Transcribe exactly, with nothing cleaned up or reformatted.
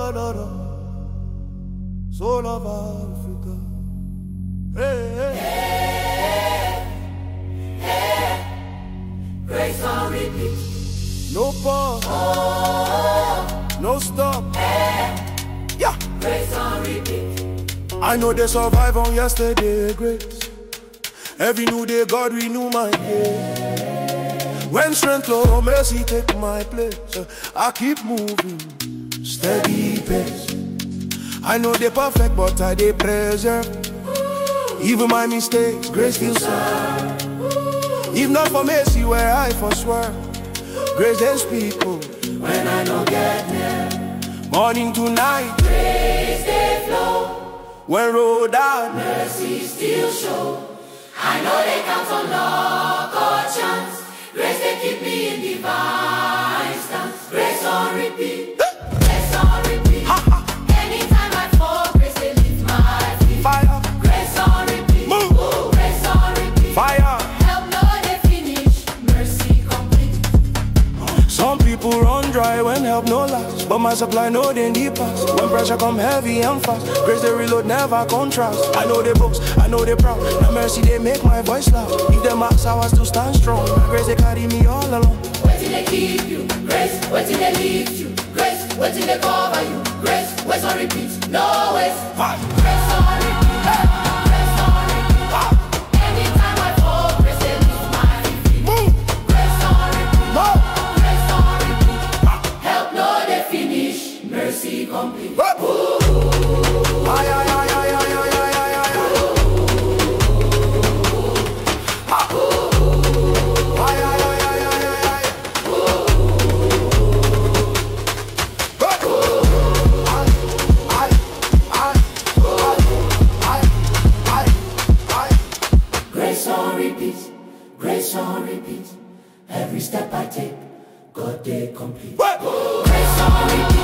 da da da. Soul of Africa. Hey, hey. Hey, hey. Grace on repeat. No pause. Oh, no stop. Hey. Yeah. Grace on repeat. I know they survive on yesterday, grace. Every new day, God renew my day. When strength low, mercy take my place. I keep moving, steady pace. I know they perfect, but I they preserve. Even my mistakes, grace still serve. If not for mercy, where I forswear, grace they speak oh, when I don't get there. Morning to night, grace they flow. When road out, mercy still show. I know they count on luck or chance. Grace they keep me in divine stance. Grace on repeat. Grace on repeat. Anytime I fall, grace they lift my feet. Fire. Grace on repeat. Move. Ooh, grace on repeat. Fire. Help know they finish. Mercy complete. Some people run dry when help no last, but my supply know they need pass. When pressure come heavy and fast, grace they reload never contrast. I know they boast, I know they proud. Now mercy they make my voice loud. If them max I still stand strong. Now grace they carry me all along. Wait till they keep you, grace. Wait till they lift you, grace. Wait till they cover you, grace. Wait on repeat, no waste. Grace on repeat, grace on repeat. Anytime I fall, grace they lift my feet. Move. Grace on repeat, Move. grace on repeat. Help know they finish, mercy complete. Ooh. Ay, ay, ay, ay, ay, ay, ay, ay, ay. Ay, ay, ay, ay, ay, ay, ay. Grace on repeat, grace on repeat. Every step I take, God they complete. Grace on repeat.